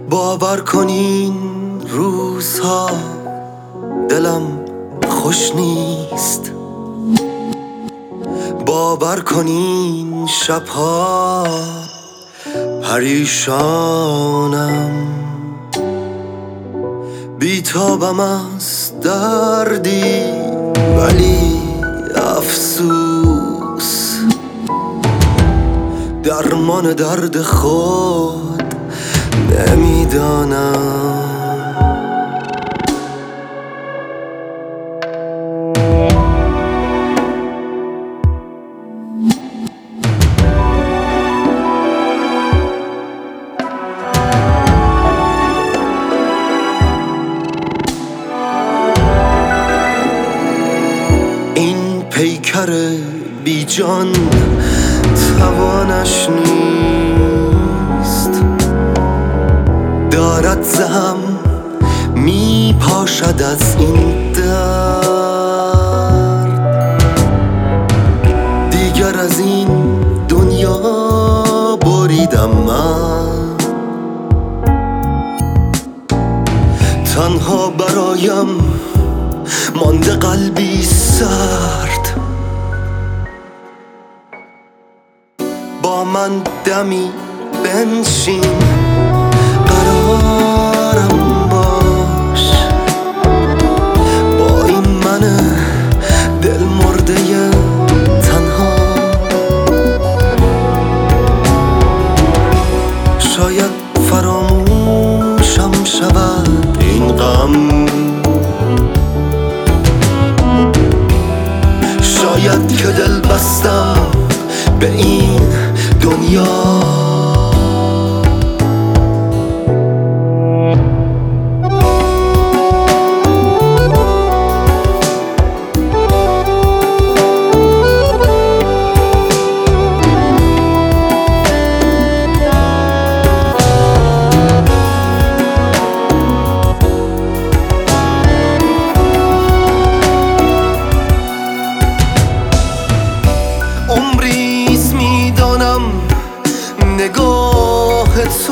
باور کنین روزها دلم خوش نیست، باور کنین شبها پریشانم، بیتابم از دردی ولی افسوس درمان درد خود نمیدانم. این پیکر بی جان توانش نیست، دارد زهم می پاشد از این درد. دیگر از این دنیا بریدم من، تنها برایم مانده قلبی سرد. با من دمی بنشین، قرارم باش با این من دل مرده تنها. شاید فراموشم شود این غم، شاید که دل بستم به این دنیا. عمریست میدانم نگاه تو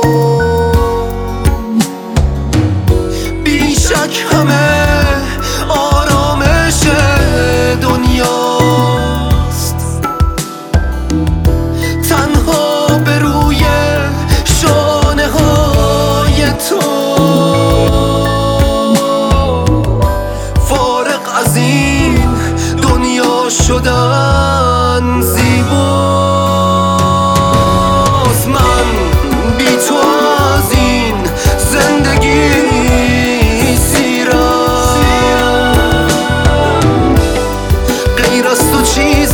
بیشک همه آرامش دنیاست، تنها به روی شانه های تو فارغ از این دنیا شدن زیباست. من بی تو از این زندگی سیرم، غیر از تو چیز